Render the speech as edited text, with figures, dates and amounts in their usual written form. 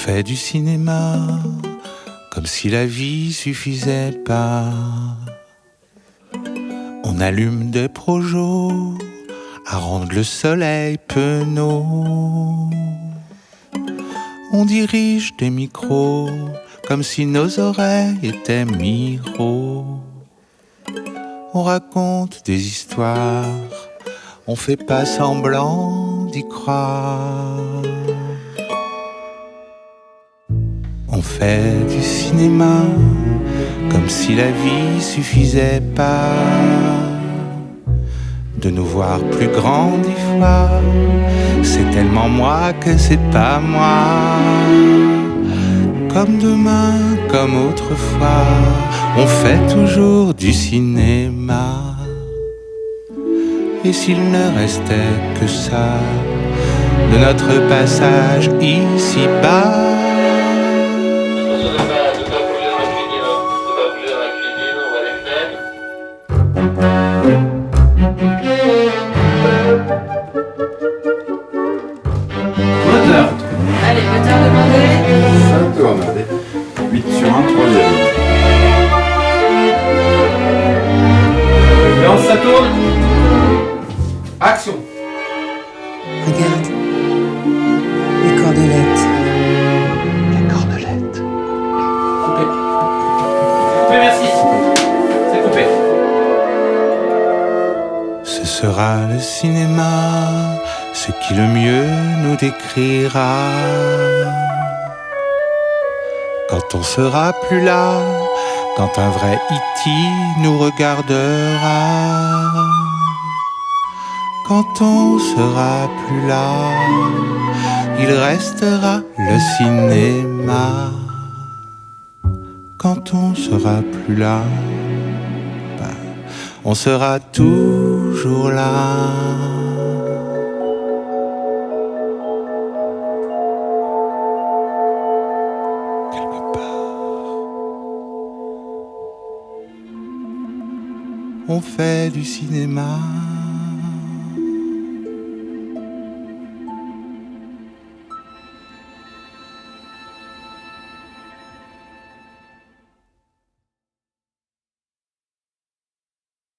fait du cinéma comme si la vie suffisait pas. On allume des projos à rendre le soleil penaud. On dirige des micros comme si nos oreilles étaient miroirs. On raconte des histoires, on fait pas semblant d'y croire. On fait du cinéma comme si la vie suffisait pas. De nous voir plus grands 10 fois, c'est tellement moi que c'est pas moi. Comme demain, comme autrefois, on fait toujours du cinéma. Et s'il ne restait que ça de notre passage ici-bas, allez, moteur demandé. Ça tourne, allez. 8 sur 1, 3ème. Léance, ça tourne. Action. Regarde, les cordelettes. les cordelettes. Coupé. Coupé, merci. C'est coupé. Ce sera le cinéma, ce qui le mieux nous décrira. Quand on sera plus là, quand un vrai E.T. nous regardera. Quand on sera plus là, il restera le cinéma. Quand on sera plus là, on sera toujours là. Quelque part. On fait du cinéma